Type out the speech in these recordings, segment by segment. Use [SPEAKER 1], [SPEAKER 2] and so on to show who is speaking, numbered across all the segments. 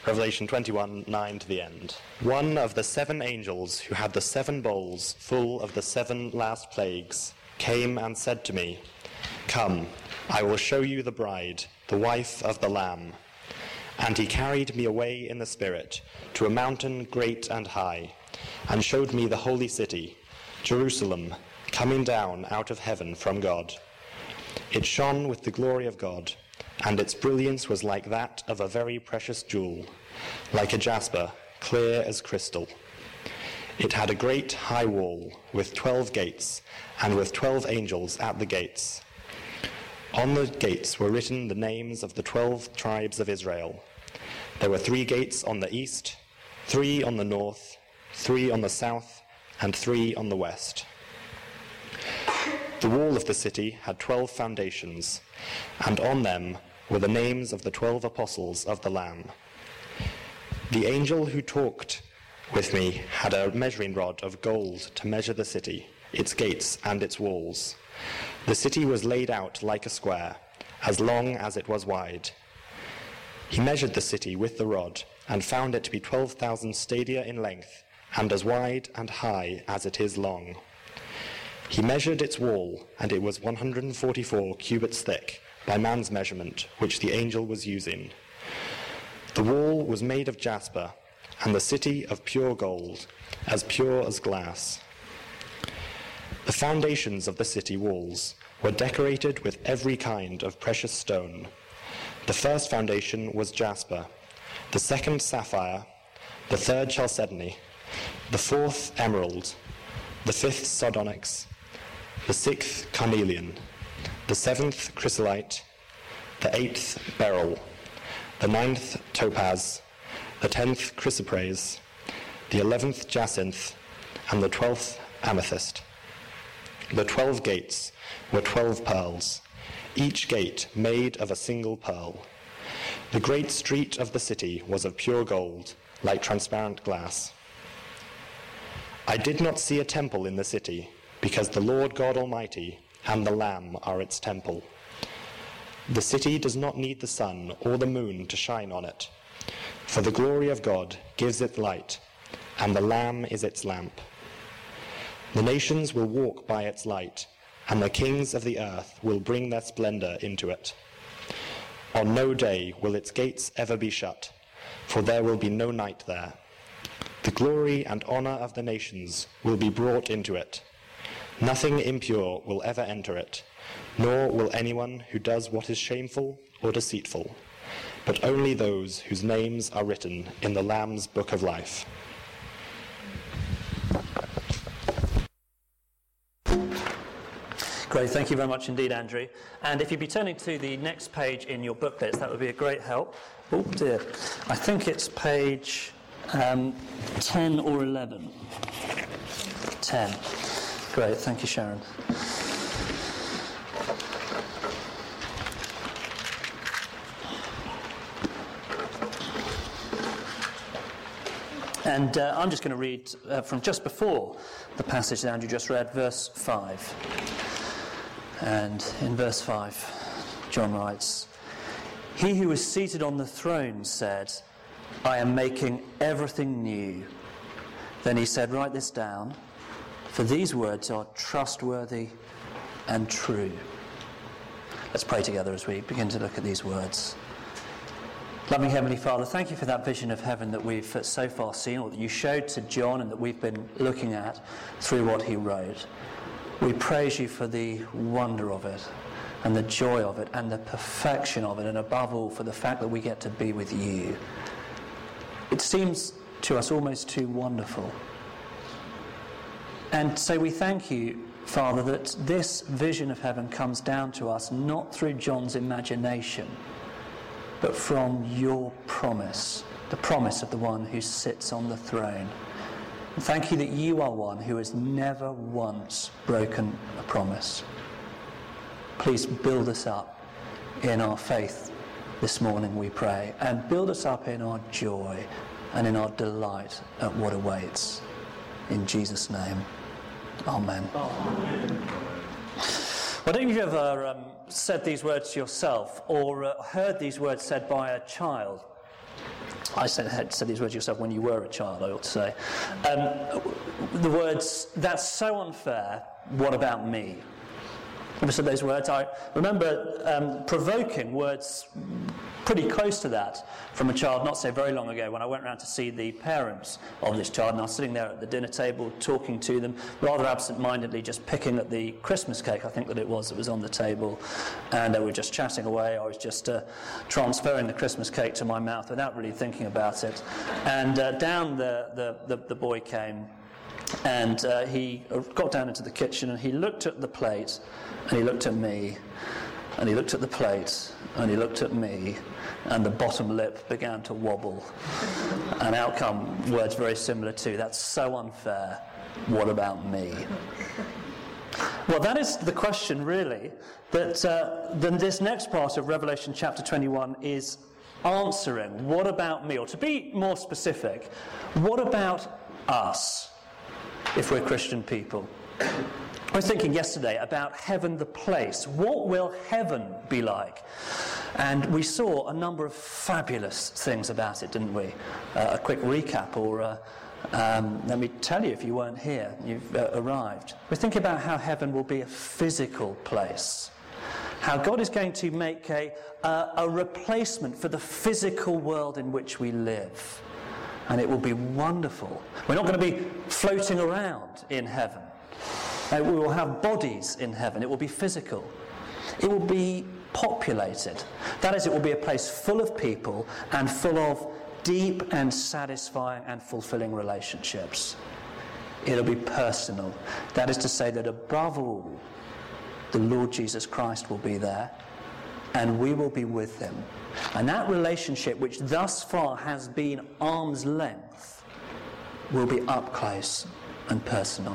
[SPEAKER 1] Revelation 21:9 to the end. One of the 7 angels who had the 7 bowls full of the 7 last plagues came and said to me, "Come, I will show you the bride, the wife of the Lamb." And he carried me away in the Spirit to a mountain great and high, and showed me the holy city, Jerusalem, coming down out of heaven from God. It shone with the glory of God, and its brilliance was like that of a very precious jewel, like a jasper, clear as crystal. It had a great high wall with 12 gates, and with 12 angels at the gates. On the gates were written the names of the 12 tribes of Israel. There were 3 gates on the east, 3 on the north, 3 on the south, and 3 on the west. The wall of the city had 12 foundations, and on them were the names of the 12 apostles of the Lamb. The angel who talked with me had a measuring rod of gold to measure the city, its gates and its walls. The city was laid out like a square, as long as it was wide. He measured the city with the rod, and found it to be 12,000 stadia in length, and as wide and high as it is long. He measured its wall, and it was 144 cubits thick, by man's measurement, which the angel was using. The wall was made of jasper, and the city of pure gold, as pure as glass. The foundations of the city walls were decorated with every kind of precious stone. The first foundation was jasper, the second sapphire, the third chalcedony, the fourth emerald, the fifth sardonyx, the sixth carnelian, the 7th chrysolite, the 8th beryl, the 9th topaz, the 10th chrysoprase, the 11th jacinth, and the 12th amethyst. The 12 gates were 12 pearls, each gate made of a single pearl. The great street of the city was of pure gold, like transparent glass. I did not see a temple in the city, because the Lord God Almighty and the Lamb are its temple. The city does not need the sun or the moon to shine on it, for the glory of God gives it light, and the Lamb is its lamp. The nations will walk by its light, and the kings of the earth will bring their splendor into it. On no day will its gates ever be shut, for there will be no night there. The glory and honor of the nations will be brought into it. Nothing impure will ever enter it, nor will anyone who does what is shameful or deceitful, but only those whose names are written in the Lamb's book of life.
[SPEAKER 2] Great, thank you very much indeed, Andrew. And if you'd be turning to the next page in your booklets, that would be a great help. Oh dear, I think it's page 10 or 11. 10. Great, thank you, Sharon. And I'm just going to read from just before the passage that Andrew just read, verse 5. And in verse 5, John writes, "He who is seated on the throne said, 'I am making everything new.' Then he said, 'Write this down, for these words are trustworthy and true.'" Let's pray together as we begin to look at these words. Loving Heavenly Father, thank you for that vision of heaven that we've so far seen, or that you showed to John and that we've been looking at through what he wrote. We praise you for the wonder of it, and the joy of it, and the perfection of it, and above all for the fact that we get to be with you. It seems to us almost too wonderful. And so we thank you, Father, that this vision of heaven comes down to us not through John's imagination, but from your promise, the promise of the one who sits on the throne. And thank you that you are one who has never once broken a promise. Please build us up in our faith this morning, we pray, and build us up in our joy and in our delight at what awaits. In Jesus' name, amen. Well, don't you ever said these words to yourself, or heard these words said by a child? I said these words yourself when you were a child, I ought to say. The words, "That's so unfair, what about me?" Ever said those words? I remember provoking words pretty close to that from a child not so very long ago when I went round to see the parents of this child, and I was sitting there at the dinner table talking to them, rather absent-mindedly just picking at the Christmas cake, I think that was on the table, and we were just chatting away. I was just transferring the Christmas cake to my mouth without really thinking about it, and down the boy came, and he got down into the kitchen and he looked at the plate, and he looked at me, and he looked at the plate, and he looked at me, and the bottom lip began to wobble. And out come words very similar to, "That's so unfair, what about me?" Well, that is the question, really, that then this next part of Revelation chapter 21 is answering. What about me? Or to be more specific, what about us, if we're Christian people? I was thinking yesterday about heaven, the place. What will heaven be like? And we saw a number of fabulous things about it, didn't we? A quick recap, or let me tell you if you weren't here, you've arrived. We're thinking about how heaven will be a physical place. How God is going to make a replacement for the physical world in which we live. And it will be wonderful. We're not going to be floating around in heaven. We will have bodies in heaven. It will be physical. It will be populated. That is, it will be a place full of people and full of deep and satisfying and fulfilling relationships. It'll be personal. That is to say that above all, the Lord Jesus Christ will be there, and we will be with him. And that relationship, which thus far has been arm's length, will be up close and personal.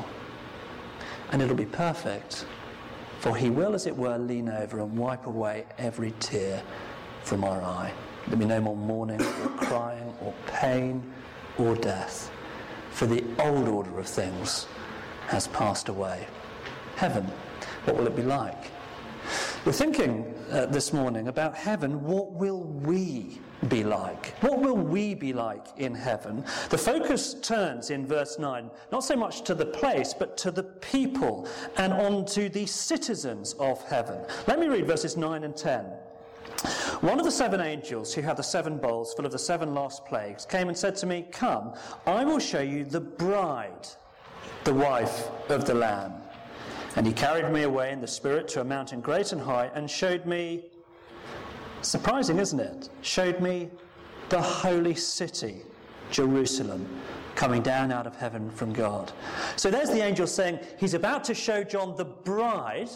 [SPEAKER 2] And it'll be perfect, for he will, as it were, lean over and wipe away every tear from our eye. There'll be no more mourning or crying or pain or death, for the old order of things has passed away. Heaven, what will it be like? We're thinking this morning about heaven. What will we be like? What will we be like in heaven? The focus turns in verse 9, not so much to the place, but to the people and on to the citizens of heaven. Let me read verses 9 and 10. One of the 7 angels who had the 7 bowls full of the 7 last plagues came and said to me, "Come, I will show you the bride, the wife of the Lamb." And he carried me away in the Spirit to a mountain great and high, and showed me, surprising isn't it, showed me the holy city, Jerusalem, coming down out of heaven from God. So there's the angel saying he's about to show John the bride,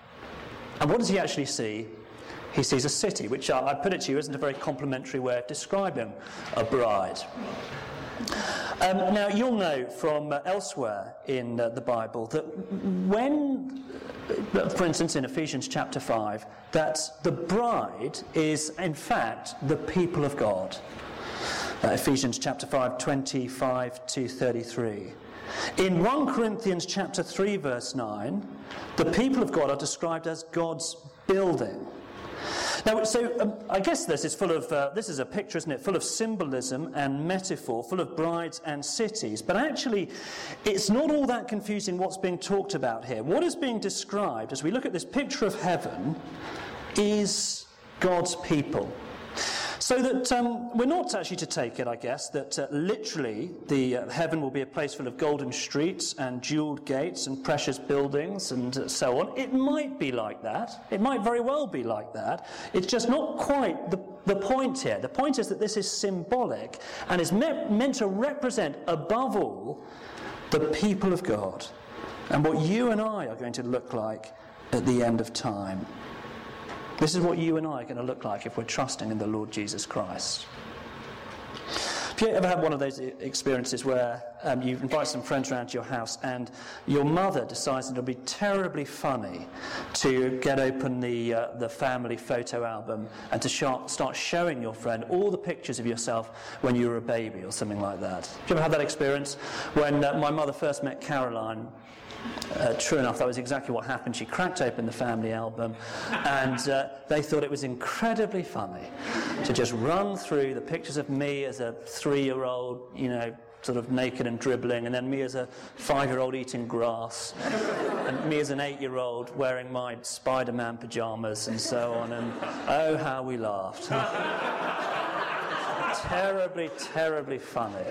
[SPEAKER 2] and what does he actually see? He sees a city, which I put it to you isn't a very complimentary way of describing a bride. Now, you'll know from elsewhere in the Bible that when, for instance, in Ephesians chapter 5, that the bride is, in fact, the people of God. Ephesians chapter 5, 25 to 33. In 1 Corinthians chapter 3, verse 9, the people of God are described as God's building. Now, so I guess this is this is a picture, isn't it, full of symbolism and metaphor, full of brides and cities. But actually, it's not all that confusing what's being talked about here. What is being described, as we look at this picture of heaven, is God's people. So that we're not actually to take it, I guess, that literally the heaven will be a place full of golden streets and jewelled gates and precious buildings and so on. It might be like that. It might very well be like that. It's just not quite the point here. The point is that this is symbolic and is meant to represent, above all, the people of God and what you and I are going to look like at the end of time. This is what you and I are going to look like if we're trusting in the Lord Jesus Christ. Have you ever had one of those experiences where you invite some friends around to your house and your mother decides it'll be terribly funny to get open the family photo album and to start showing your friend all the pictures of yourself when you were a baby or something like that? Have you ever had that experience? When my mother first met Caroline, true enough, that was exactly what happened. She cracked open the family album and they thought it was incredibly funny to just run through the pictures of me as a 3-year-old, sort of naked and dribbling, and then me as a 5-year-old eating grass, and me as an 8-year-old wearing my Spider-Man pyjamas and so on, and oh, how we laughed. Terribly, terribly funny.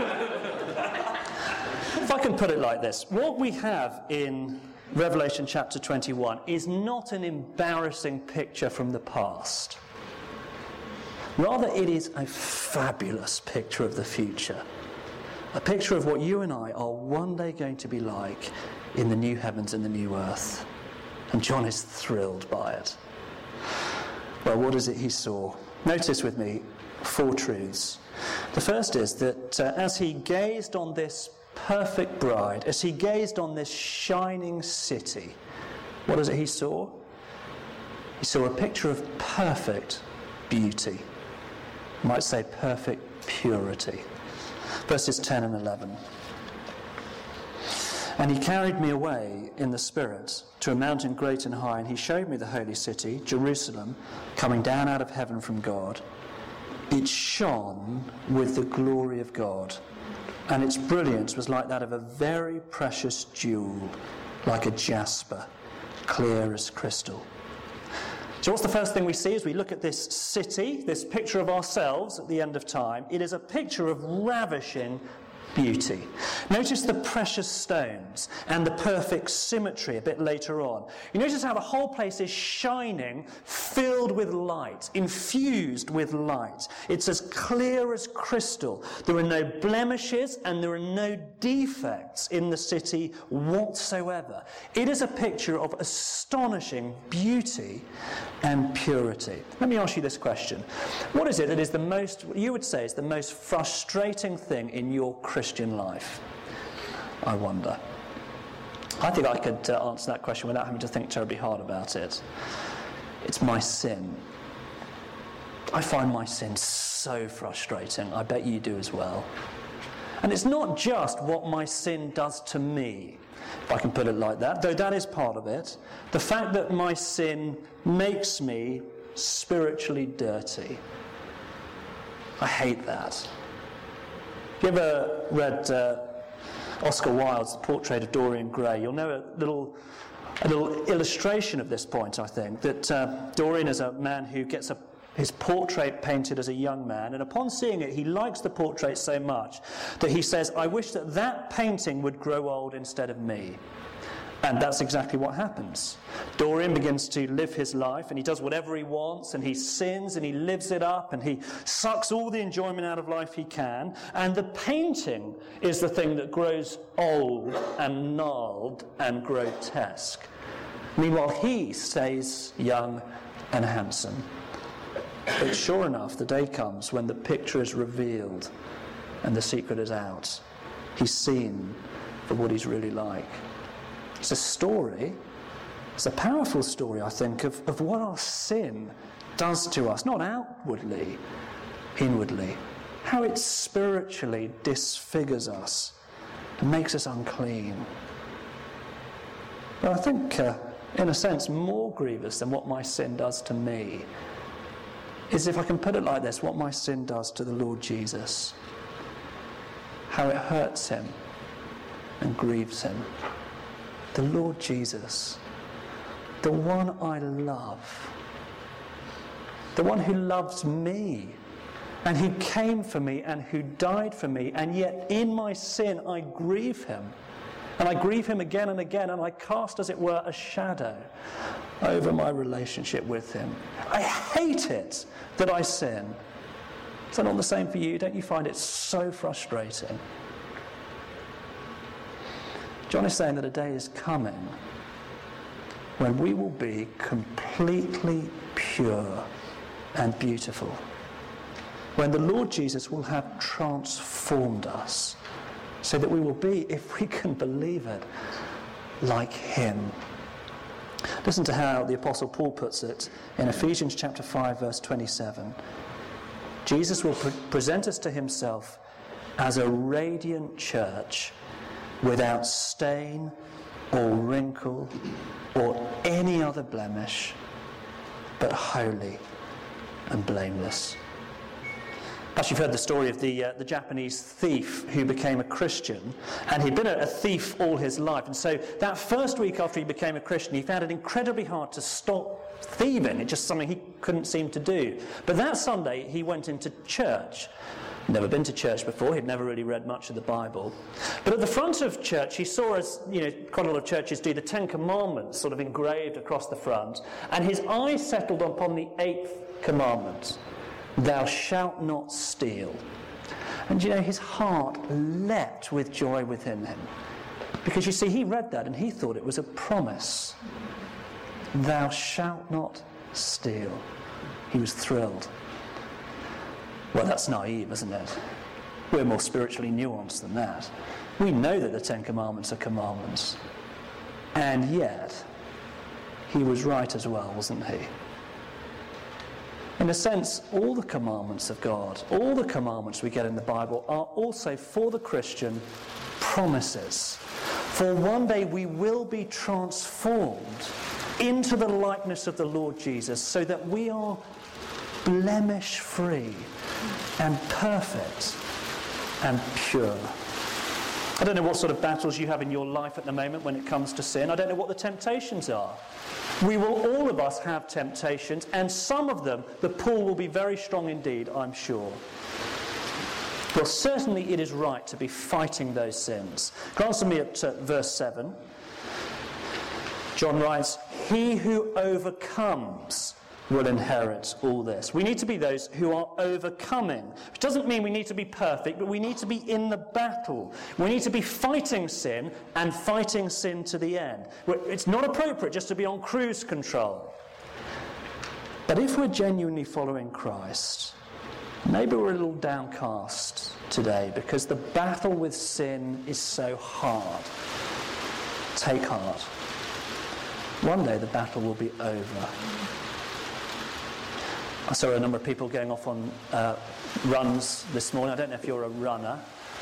[SPEAKER 2] If I can put it like this, what we have in Revelation chapter 21 is not an embarrassing picture from the past. Rather, it is a fabulous picture of the future. A picture of what you and I are one day going to be like in the new heavens and the new earth. And John is thrilled by it. Well, what is it he saw? Notice with me 4 truths. The first is that as he gazed on this perfect bride, as he gazed on this shining city, what is it he saw? He saw a picture of perfect beauty. You might say perfect purity. Verses 10 and 11. And he carried me away in the Spirit to a mountain great and high, and he showed me the holy city, Jerusalem, coming down out of heaven from God. It shone with the glory of God, and its brilliance was like that of a very precious jewel, like a jasper, clear as crystal. So what's the first thing we see as we look at this city, this picture of ourselves at the end of time? It is a picture of ravishing beauty. Notice the precious stones and the perfect symmetry a bit later on. You notice how the whole place is shining, filled with light, infused with light. It's as clear as crystal. There are no blemishes and there are no defects in the city whatsoever. It is a picture of astonishing beauty and purity. Let me ask you this question. What is it that is the most, you would say, is the most frustrating thing in your Christian life? I wonder. I think I could answer that question without having to think terribly hard about it. It's my sin. I find my sin so frustrating. I bet you do as well. And it's not just what my sin does to me, if I can put it like that, though that is part of it. The fact that my sin makes me spiritually dirty. I hate that. If you ever read Oscar Wilde's Portrait of Dorian Gray, you'll know a little illustration of this point, I think, that Dorian is a man who gets his portrait painted as a young man, and upon seeing it, he likes the portrait so much that he says, I wish that painting would grow old instead of me. And that's exactly what happens. Dorian begins to live his life, and he does whatever he wants, and he sins, and he lives it up, and he sucks all the enjoyment out of life he can, and the painting is the thing that grows old and gnarled and grotesque. Meanwhile, he stays young and handsome. But sure enough, the day comes when the picture is revealed and the secret is out. He's seen for what he's really like. It's a story, it's a powerful story, I think, of what our sin does to us, not outwardly, inwardly. How it spiritually disfigures us and makes us unclean. But I think, in a sense, more grievous than what my sin does to me is, if I can put it like this, what my sin does to the Lord Jesus. How it hurts him and grieves him. The Lord Jesus, the one I love, the one who loves me, and who came for me and who died for me, and yet in my sin I grieve him. And I grieve him again and again, and I cast, as it were, a shadow over my relationship with him. I hate it that I sin. Is that not the same for you? Don't you find it so frustrating? John is saying that a day is coming when we will be completely pure and beautiful. when the Lord Jesus will have transformed us so that we will be, if we can believe it, like him. Listen to how the Apostle Paul puts it in Ephesians chapter 5, verse 27. Jesus will present us to himself as a radiant church without stain or wrinkle or any other blemish, but holy and blameless. Perhaps you've heard the story of the Japanese thief who became a Christian, and he'd been a thief all his life, and so that first week after he became a Christian, he found it incredibly hard to stop thieving. It's just something he couldn't seem to do. But that Sunday he went into church. Never been to church before, he'd never really read much of the Bible. But at the front of church he saw, as quite a lot of churches do, the Ten Commandments sort of engraved across the front, and his eyes settled upon the 8th commandment: thou shalt not steal. And his heart leapt with joy within him, because you see, he read that and he thought it was a promise. Thou shalt not steal. He was thrilled. Well, that's naive, isn't it? We're more spiritually nuanced than that. We know that the Ten Commandments are commandments. And yet, he was right as well, wasn't he? In a sense, all the commandments of God, all the commandments we get in the Bible are also, for the Christian, promises. For one day we will be transformed into the likeness of the Lord Jesus, so that we are blemish-free and perfect and pure. I don't know what sort of battles you have in your life at the moment when it comes to sin. I don't know what the temptations are. We will, all of us, have temptations, and some of them, the pull will be very strong indeed, I'm sure. Well, certainly it is right to be fighting those sins. Glance with me at verse 7. John writes, he who overcomes will inherit all this. We need to be those who are overcoming. Which doesn't mean we need to be perfect, but we need to be in the battle. We need to be fighting sin, and fighting sin to the end. It's not appropriate just to be on cruise control. But if we're genuinely following Christ, maybe we're a little downcast today because the battle with sin is so hard. Take heart. One day the battle will be over. I saw a number of people going off on runs this morning. I don't know if you're a runner.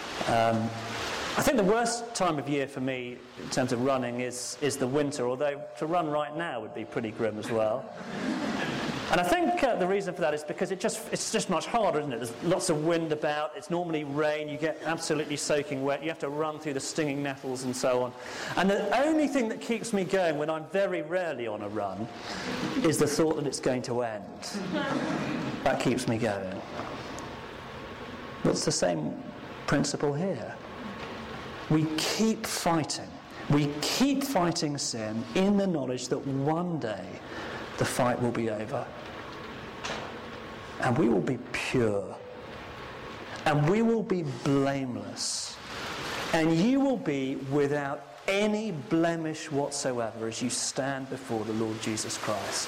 [SPEAKER 2] I think the worst time of year for me in terms of running is the winter, although to run right now would be pretty grim as well. And I think the reason for that is because it's just much harder, isn't it? There's lots of wind about, it's normally rain, you get absolutely soaking wet, you have to run through the stinging nettles and so on. And the only thing that keeps me going when I'm very rarely on a run is the thought that it's going to end. That keeps me going. But it's the same principle here. We keep fighting. We keep fighting sin in the knowledge that one day the fight will be over. And we will be pure. And we will be blameless. And you will be without any blemish whatsoever as you stand before the Lord Jesus Christ.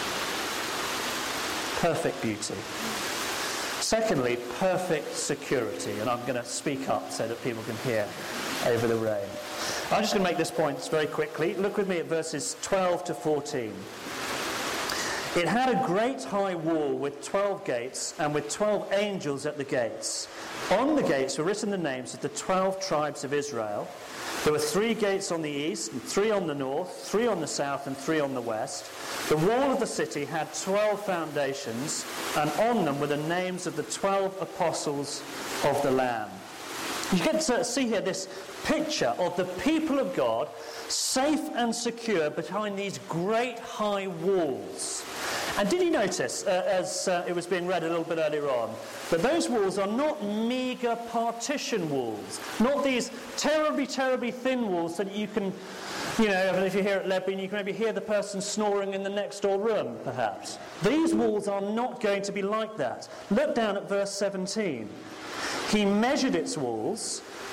[SPEAKER 2] Perfect beauty. Secondly, perfect security. And I'm going to speak up so that people can hear over the rain. I'm just going to make this point very quickly. Look with me at verses 12 to 14. It had a great high wall with 12 gates and with 12 angels at the gates. On the gates were written the names of the 12 tribes of Israel. There were 3 gates on the east, and 3 on the north, 3 on the south, and 3 on the west. The wall of the city had 12 foundations, and on them were the names of the 12 apostles of the Lamb. You get to see here this picture of the people of God safe and secure behind these great high walls. And did you notice, as it was being read a little bit earlier on, that those walls are not meagre partition walls, not these terribly, terribly thin walls that you can, if you're here at Lebanon, you can maybe hear the person snoring in the next door room, perhaps. These walls are not going to be like that. Look down at verse 17. He measured its walls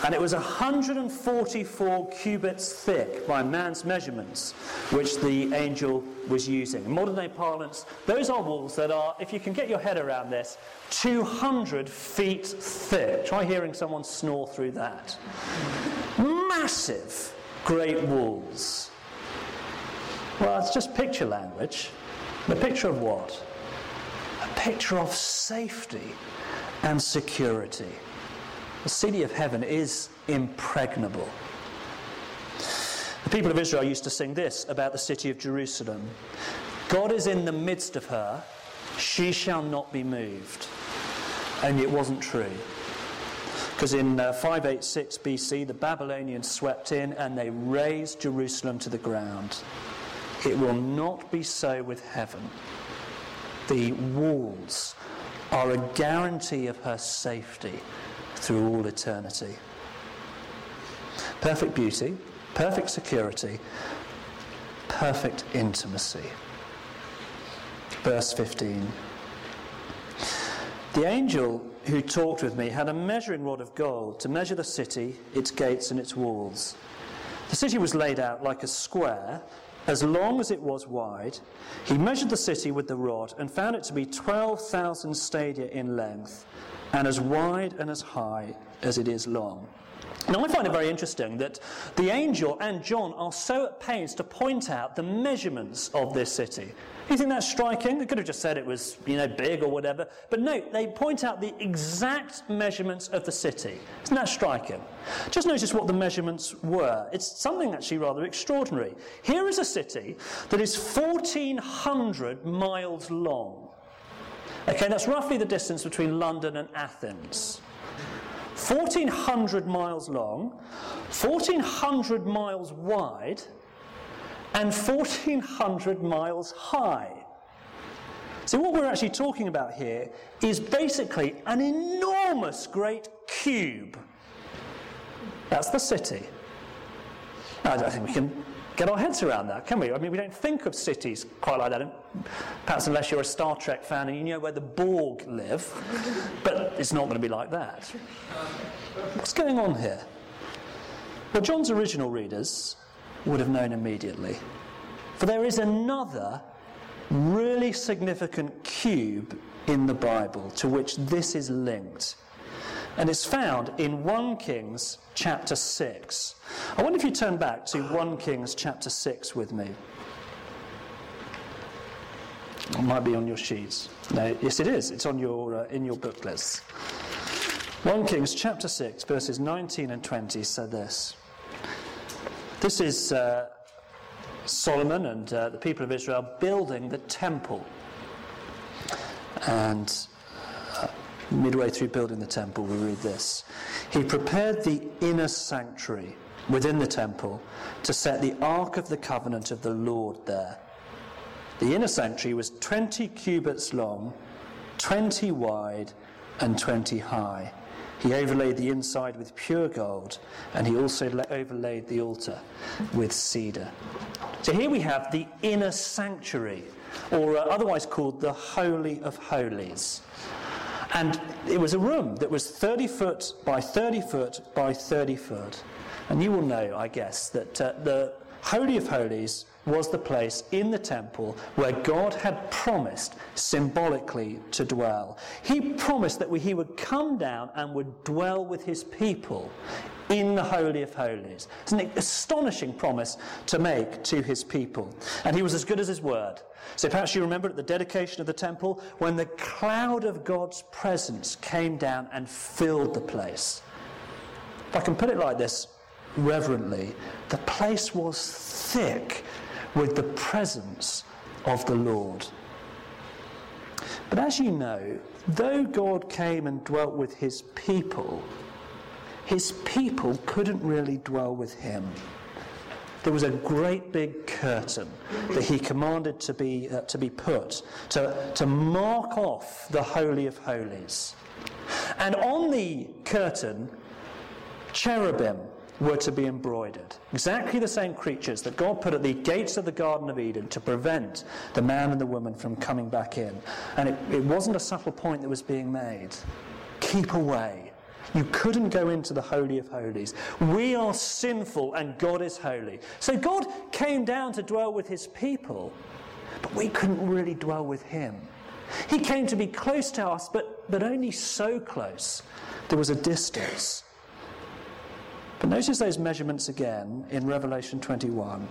[SPEAKER 2] And it was 144 cubits thick by man's measurements, which the angel was using. In modern day parlance, those are walls that are, if you can get your head around this, 200 feet thick. Try hearing someone snore through that. Massive, great walls. Well, it's just picture language. The picture of what? A picture of safety and security. The city of heaven is impregnable. The people of Israel used to sing this about the city of Jerusalem. God is in the midst of her, she shall not be moved. Only it wasn't true. Because in 586 BC, the Babylonians swept in and they razed Jerusalem to the ground. It will not be so with heaven. The walls are a guarantee of her safety through all eternity. Perfect beauty, perfect security, perfect intimacy. Verse 15. The angel who talked with me had a measuring rod of gold to measure the city, its gates and its walls. The city was laid out like a square, as long as it was wide. He measured the city with the rod and found it to be 12,000 stadia in length, and as wide and as high as it is long. Now I find it very interesting that the angel and John are so at pains to point out the measurements of this city. You think that's striking? They could have just said it was, big or whatever. But no, they point out the exact measurements of the city. Isn't that striking? Just notice what the measurements were. It's something actually rather extraordinary. Here is a city that is 1,400 miles long. Okay, that's roughly the distance between London and Athens. 1,400 miles long, 1,400 miles wide, and 1,400 miles high. So what we're actually talking about here is basically an enormous great cube. That's the city. Now, I don't think we can get our heads around that, can we? I mean, we don't think of cities quite like that, perhaps unless you're a Star Trek fan and you know where the Borg live, but it's not going to be like that. What's going on here? Well, John's original readers would have known immediately, for there is another really significant cube in the Bible to which this is linked. And it's found in 1 Kings chapter 6. I wonder if you turn back to 1 Kings chapter 6 with me. It might be on your sheets. No, yes it is. It's on your in your booklets. 1 Kings chapter 6 verses 19 and 20 say this. This is Solomon and the people of Israel building the temple. And midway through building the temple, we read this. He prepared the inner sanctuary within the temple to set the Ark of the Covenant of the Lord there. The inner sanctuary was 20 cubits long, 20 wide, and 20 high. He overlaid the inside with pure gold, and he also overlaid the altar with cedar. So here we have the inner sanctuary, or otherwise called the Holy of Holies. And it was a room that was 30 foot by 30 foot by 30 foot. And you will know, I guess, that the Holy of Holies was the place in the temple where God had promised symbolically to dwell. He promised that he would come down and would dwell with his people in the Holy of Holies. It's an astonishing promise to make to his people. And he was as good as his word. So perhaps you remember at the dedication of the temple when the cloud of God's presence came down and filled the place. If I can put it like this reverently, the place was thick with the presence of the Lord. But as you know, though God came and dwelt with his people couldn't really dwell with him. There was a great big curtain that he commanded to be put to mark off the Holy of Holies. And on the curtain, cherubim were to be embroidered. Exactly the same creatures that God put at the gates of the Garden of Eden to prevent the man and the woman from coming back in. And it wasn't a subtle point that was being made. Keep away. You couldn't go into the Holy of Holies. We are sinful and God is holy. So God came down to dwell with his people, but we couldn't really dwell with him. He came to be close to us, but only so close. There was a distance. But notice those measurements again in Revelation 21.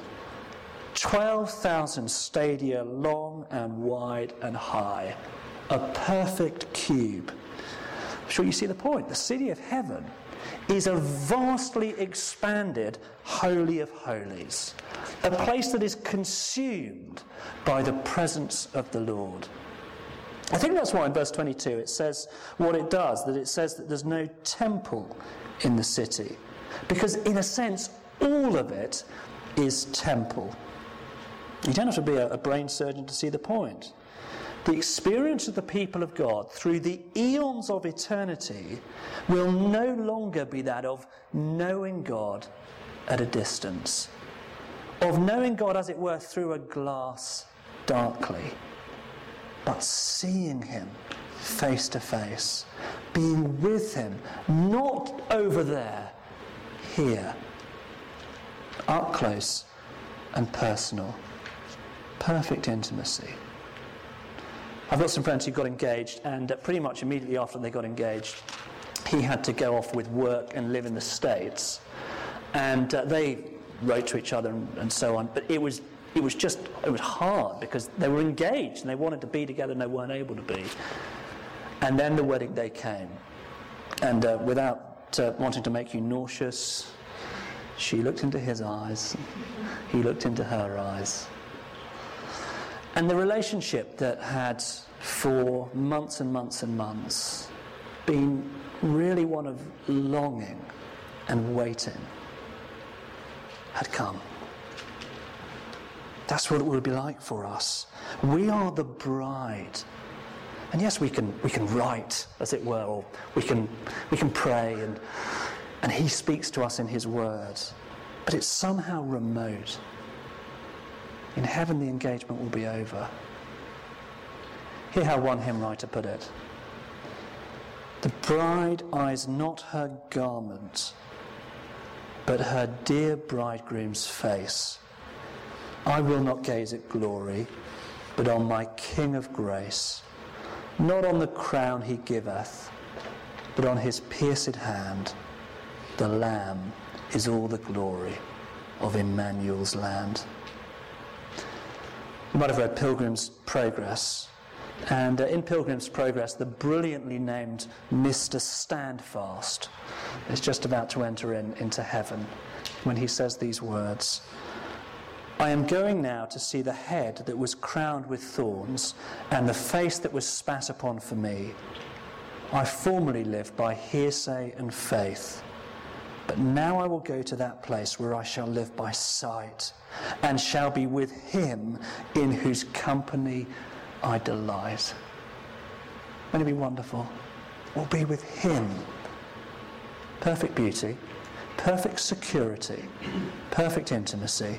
[SPEAKER 2] 12,000 stadia long and wide and high. A perfect cube. I'm sure you see the point. The city of heaven is a vastly expanded Holy of Holies. A place that is consumed by the presence of the Lord. I think that's why in verse 22 it says what it does, that it says that there's no temple in the city. Because in a sense, all of it is temple. You don't have to be a brain surgeon to see the point. The experience of the people of God through the eons of eternity will no longer be that of knowing God at a distance, of knowing God, as it were, through a glass darkly, but seeing him face to face, being with him, not over there, here, up close and personal. Perfect intimacy. I've got some friends who got engaged, and pretty much immediately after they got engaged, he had to go off with work and live in the States. And they wrote to each other and so on, but it was hard because they were engaged and they wanted to be together and they weren't able to be. And then the wedding day came, and without wanting to make you nauseous, she looked into his eyes, he looked into her eyes. And the relationship that had for months and months and months been really one of longing and waiting had come. That's what it would be like for us. We are the bride. And yes, we can write, as it were, or we can pray, and he speaks to us in his word. But it's somehow remote. In heaven, the engagement will be over. Hear how one hymn writer put it. The bride eyes not her garment, but her dear bridegroom's face. I will not gaze at glory, but on my King of grace. Not on the crown he giveth, but on his pierced hand. The Lamb is all the glory of Emmanuel's land. You might have read Pilgrim's Progress. And in Pilgrim's Progress, the brilliantly named Mr. Standfast is just about to enter into heaven when he says these words. I am going now to see the head that was crowned with thorns and the face that was spat upon for me. I formerly lived by hearsay and faith, but now I will go to that place where I shall live by sight and shall be with him in whose company I delight. Won't it be wonderful? We'll be with him. Perfect beauty, perfect security, perfect intimacy,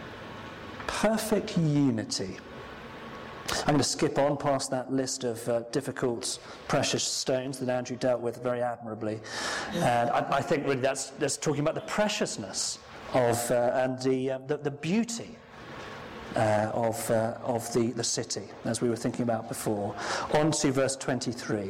[SPEAKER 2] perfect unity. I'm going to skip on past that list of difficult, precious stones that Andrew dealt with very admirably. And I think really that's talking about the preciousness of and the beauty of the city, as we were thinking about before. On to verse 23.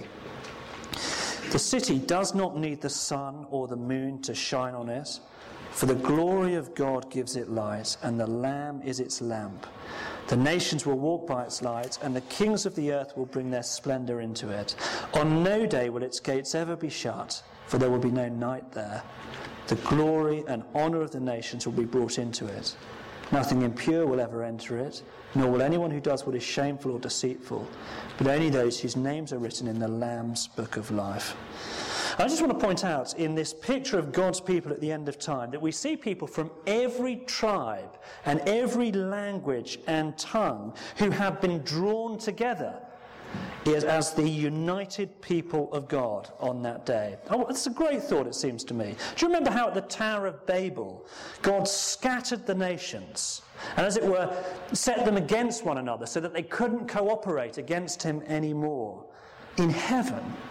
[SPEAKER 2] The city does not need the sun or the moon to shine on it, for the glory of God gives it light, and the Lamb is its lamp. The nations will walk by its light, and the kings of the earth will bring their splendour into it. On no day will its gates ever be shut, for there will be no night there. The glory and honour of the nations will be brought into it. Nothing impure will ever enter it, nor will anyone who does what is shameful or deceitful, but only those whose names are written in the Lamb's book of life. I just want to point out in this picture of God's people at the end of time that we see people from every tribe and every language and tongue who have been drawn together as the united people of God on that day. Oh, it's a great thought, it seems to me. Do you remember how at the Tower of Babel, God scattered the nations and, as it were, set them against one another so that they couldn't cooperate against him anymore? In heaven,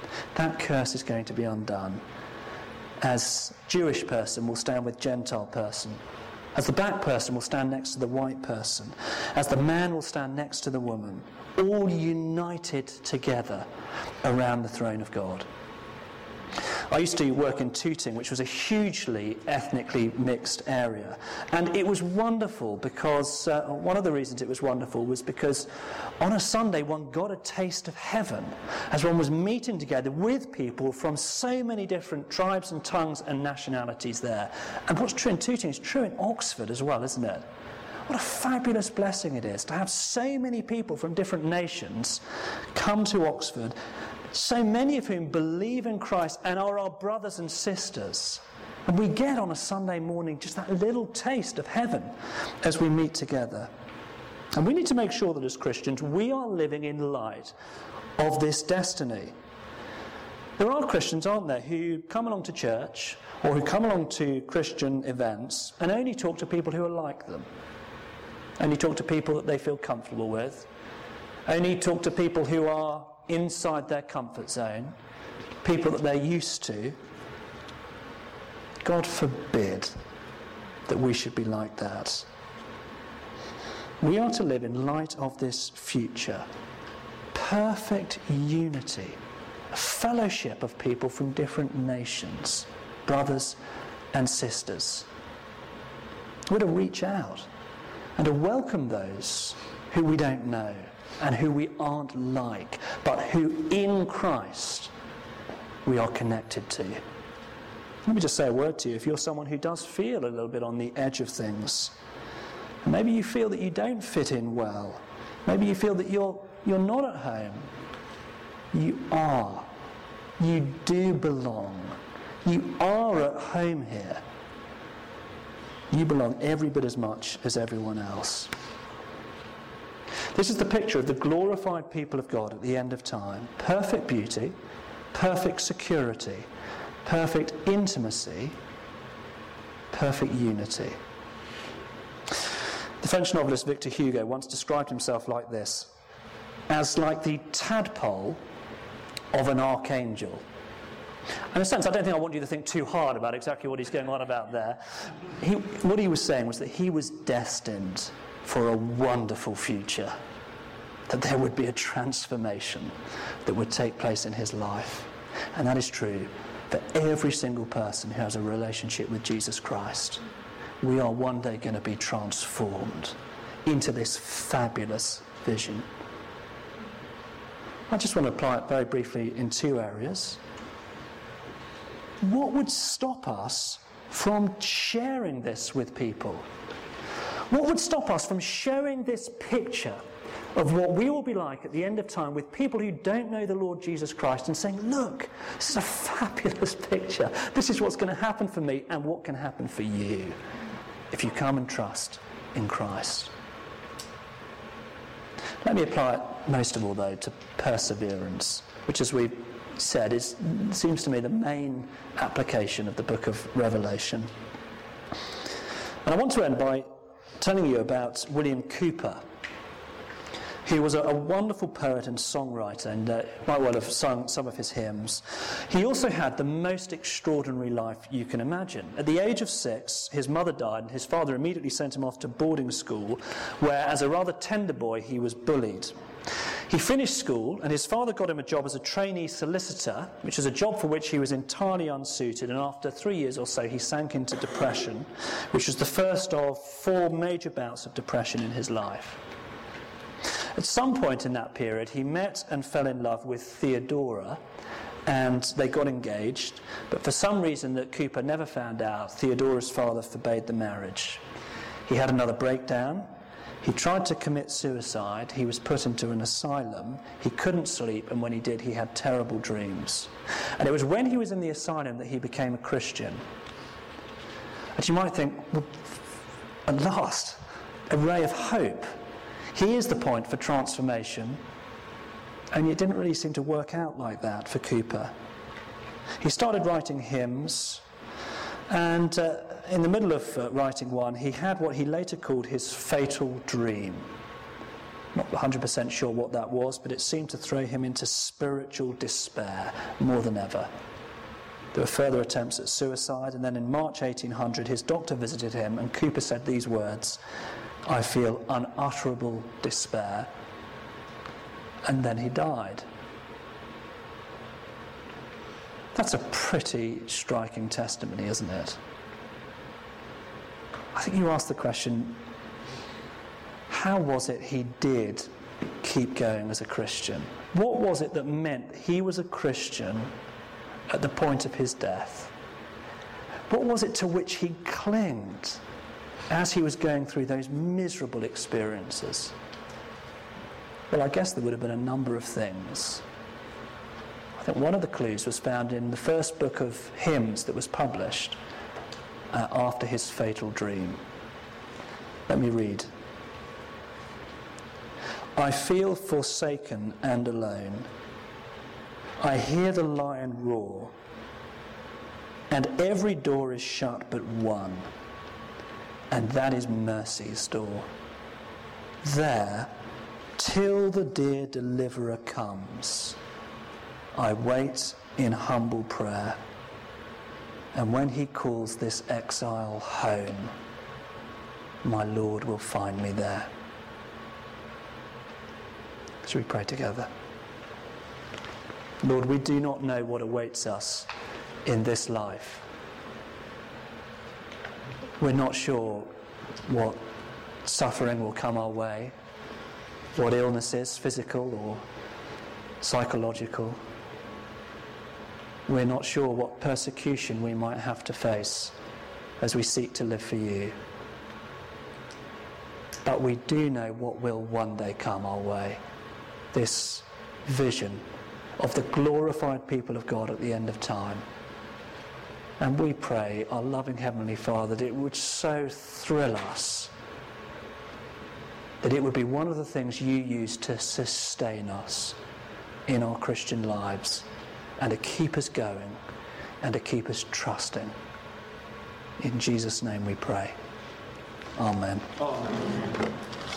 [SPEAKER 2] That curse is going to be undone. As Jewish person will stand with Gentile person. As the black person will stand next to the white person. As the man will stand next to the woman. All united together around the throne of God. I used to work in Tooting, which was a hugely ethnically mixed area. And it was wonderful because, one of the reasons it was wonderful was because on a Sunday one got a taste of heaven as one was meeting together with people from so many different tribes and tongues and nationalities there. And what's true in Tooting is true in Oxford as well, isn't it? What a fabulous blessing it is to have so many people from different nations come to Oxford, so many of whom believe in Christ and are our brothers and sisters. And we get on a Sunday morning just that little taste of heaven as we meet together. And we need to make sure that as Christians we are living in light of this destiny. There are Christians, aren't there, who come along to church or who come along to Christian events and only talk to people who are like them. Only talk to people that they feel comfortable with. Only talk to people who are inside their comfort zone, people that they're used to. God forbid that we should be like that. We are to live in light of this future. Perfect unity, a fellowship of people from different nations, brothers and sisters. We're to reach out and to welcome those who we don't know and who we aren't like, but who in Christ we are connected to. Let me just say a word to you. If you're someone who does feel a little bit on the edge of things, and maybe you feel that you don't fit in well, maybe you feel that you're not at home, you are. You do belong. You are at home here. You belong every bit as much as everyone else. This is the picture of the glorified people of God at the end of time. Perfect beauty, perfect security, perfect intimacy, perfect unity. The French novelist Victor Hugo once described himself like this, as like the tadpole of an archangel. In a sense, I don't think I want you to think too hard about exactly what he's going on about there. What he was saying was that he was destined for a wonderful future, that there would be a transformation that would take place in his life. And that is true for every single person who has a relationship with Jesus Christ. We are one day going to be transformed into this fabulous vision. I just want to apply it very briefly in two areas. What would stop us from sharing this with people? What would stop us from sharing this picture of what we will be like at the end of time with people who don't know the Lord Jesus Christ and saying, look, this is a fabulous picture. This is what's going to happen for me and what can happen for you if you come and trust in Christ. Let me apply it most of all, though, to perseverance, which, as we said, seems to me the main application of the book of Revelation. And I want to end by telling you about William Cowper. He was a wonderful poet and songwriter, and might well have sung some of his hymns. He also had the most extraordinary life you can imagine. At the age of 6, his mother died, and his father immediately sent him off to boarding school, where, as a rather tender boy, he was bullied. He finished school, and his father got him a job as a trainee solicitor, which is a job for which he was entirely unsuited, and after 3 years or so he sank into depression, which was the first of 4 major bouts of depression in his life. At some point in that period, he met and fell in love with Theodora, and they got engaged, but for some reason that Cowper never found out, Theodora's father forbade the marriage. He had another breakdown. He tried to commit suicide. He was put into an asylum. He couldn't sleep, and when he did, he had terrible dreams. And it was when he was in the asylum that he became a Christian. And you might think, well, at last, a ray of hope. He is the point for transformation, and it didn't really seem to work out like that for Cowper. He started writing hymns, and in the middle of writing one, he had what he later called his fatal dream. Not 100% sure what that was, but it seemed to throw him into spiritual despair more than ever. There were further attempts at suicide, and then in March 1800 his doctor visited him, and Cooper said these words, "I feel unutterable despair," and then he died. That's a pretty striking testimony, isn't it? I think you ask the question, how was it he did keep going as a Christian? What was it that meant he was a Christian at the point of his death? What was it to which he clinged as he was going through those miserable experiences? Well, I guess there would have been a number of things. I think one of the clues was found in the first book of hymns that was published after his fatal dream. Let me read. "I feel forsaken and alone. I hear the lion roar, and every door is shut but one, and that is mercy's door. There, till the dear deliverer comes, I wait in humble prayer, and when he calls this exile home, my Lord will find me there." Shall we pray together? Lord, we do not know what awaits us in this life. We're not sure what suffering will come our way, what illnesses, physical or psychological. We're not sure what persecution we might have to face as we seek to live for you. But we do know what will one day come our way. This vision of the glorified people of God at the end of time. And we pray, our loving Heavenly Father, that it would so thrill us, that it would be one of the things you use to sustain us in our Christian lives, and to keep us going, and to keep us trusting. In Jesus' name we pray. Amen. Amen.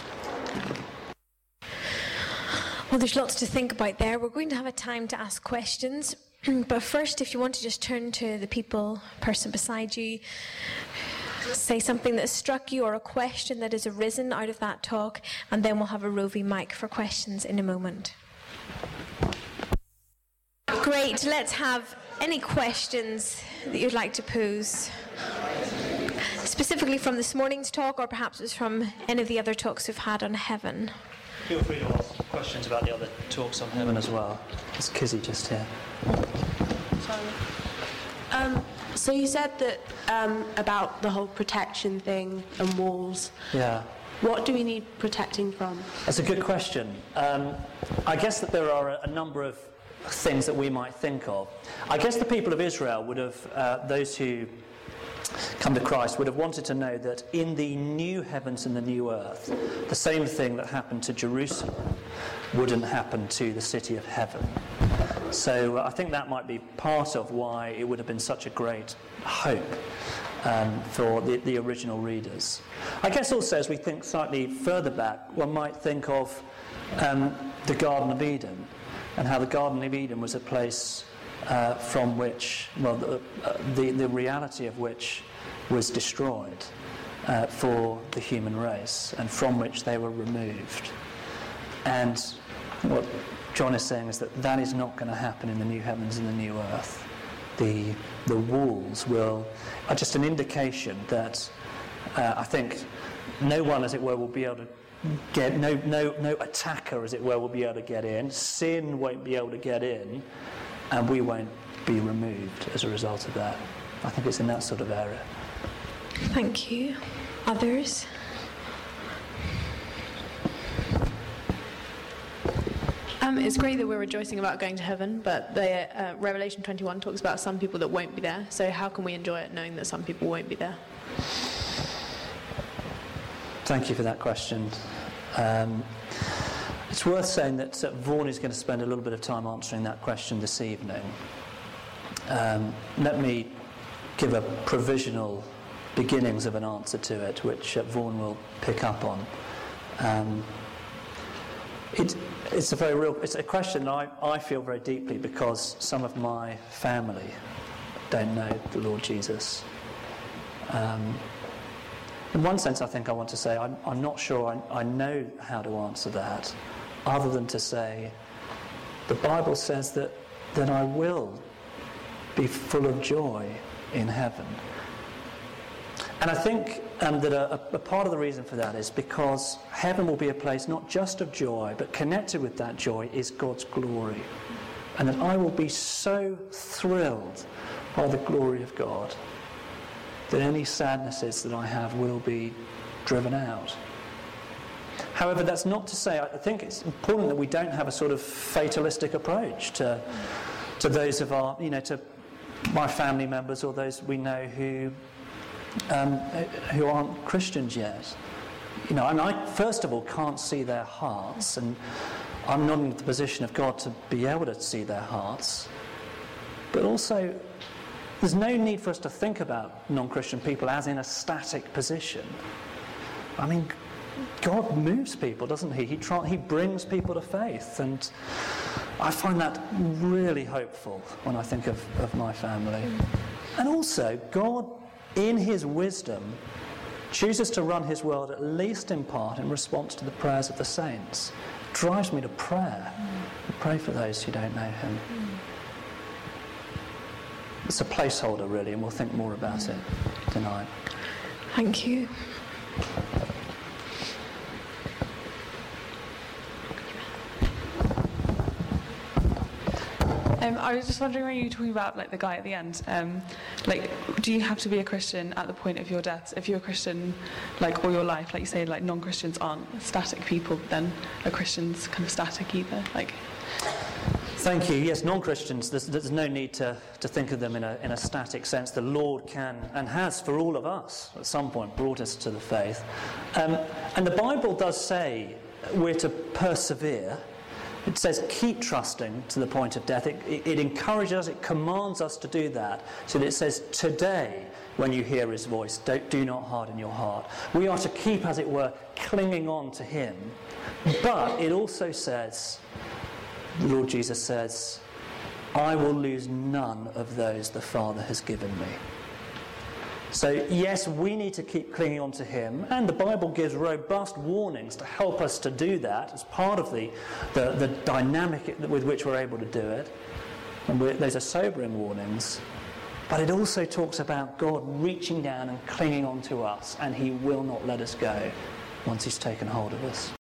[SPEAKER 3] Well, there's lots to think about there. We're going to have a time to ask questions. But first, if you want to just turn to the person beside you, say something that has struck you or a question that has arisen out of that talk, and then we'll have a roving mic for questions in a moment. Great. Let's have any questions that you'd like to pose, specifically from this morning's talk, or perhaps it's from any of the other talks we've had on heaven.
[SPEAKER 2] Feel free to ask questions about the other talks on heaven as well. There's Kizzy just here.
[SPEAKER 4] Sorry. So you said that about the whole protection thing and walls.
[SPEAKER 2] Yeah.
[SPEAKER 4] What do we need protecting from?
[SPEAKER 2] That's a good question. I guess that there are a number of things that we might think of. I guess the people of Israel would have, those who come to Christ, would have wanted to know that in the new heavens and the new earth, the same thing that happened to Jerusalem wouldn't happen to the city of heaven. So I think that might be part of why it would have been such a great hope for the original readers. I guess also, as we think slightly further back, one might think of the Garden of Eden, and how the Garden of Eden was a place from which, the reality of which was destroyed for the human race, and from which they were removed. And what John is saying is that is not going to happen in the new heavens and the new earth. The walls are just an indication that I think no one, as it were, will be able to get, no attacker, as it were, will be able to get in. Sin won't be able to get in, and we won't be removed as a result of that. I think it's in that sort of area.
[SPEAKER 3] Thank you. Others?
[SPEAKER 5] It's great that we're rejoicing about going to heaven, but the Revelation 21 talks about some people that won't be there. So how can we enjoy it knowing that some people won't be there?
[SPEAKER 2] Thank you for that question. It's worth saying that Vaughan is going to spend a little bit of time answering that question this evening. Let me give a provisional beginnings of an answer to it, which Vaughan will pick up on. It's a question I feel very deeply because some of my family don't know the Lord Jesus. In one sense, I think I want to say I'm not sure I know how to answer that, other than to say the Bible says that I will be full of joy in heaven. And I think that a part of the reason for that is because heaven will be a place not just of joy, but connected with that joy is God's glory. And that I will be so thrilled by the glory of God that any sadnesses that I have will be driven out. However, that's not to say, I think it's important that we don't have a sort of fatalistic approach to those of our, to my family members or those we know who aren't Christians yet. And I first of all can't see their hearts, and I'm not in the position of God to be able to see their hearts. But also, there's no need for us to think about non-Christian people as in a static position. I mean, God moves people, doesn't he? He brings people to faith, and I find that really hopeful when I think of my family. And also, God, in his wisdom, chooses to run his world, at least in part, in response to the prayers of the saints. It drives me to prayer. I pray for those who don't know him. It's a placeholder, really, and we'll think more about it tonight.
[SPEAKER 3] Thank you.
[SPEAKER 6] I was just wondering when you were talking about the guy at the end, do you have to be a Christian at the point of your death? If you're a Christian all your life, like you say, non-Christians aren't static people, then are Christians kind of static either?
[SPEAKER 2] Thank you. Yes, non-Christians, there's no need to think of them in a static sense. The Lord can and has, for all of us, at some point brought us to the faith. And the Bible does say we're to persevere. It says keep trusting to the point of death. It encourages us, it commands us to do that. So that it says today, when you hear his voice, do not harden your heart. We are to keep, as it were, clinging on to him. But it also says, the Lord Jesus says, I will lose none of those the Father has given me. So yes, we need to keep clinging on to him, and the Bible gives robust warnings to help us to do that as part of the dynamic with which we're able to do it. And those are sobering warnings. But it also talks about God reaching down and clinging on to us, and he will not let us go once he's taken hold of us.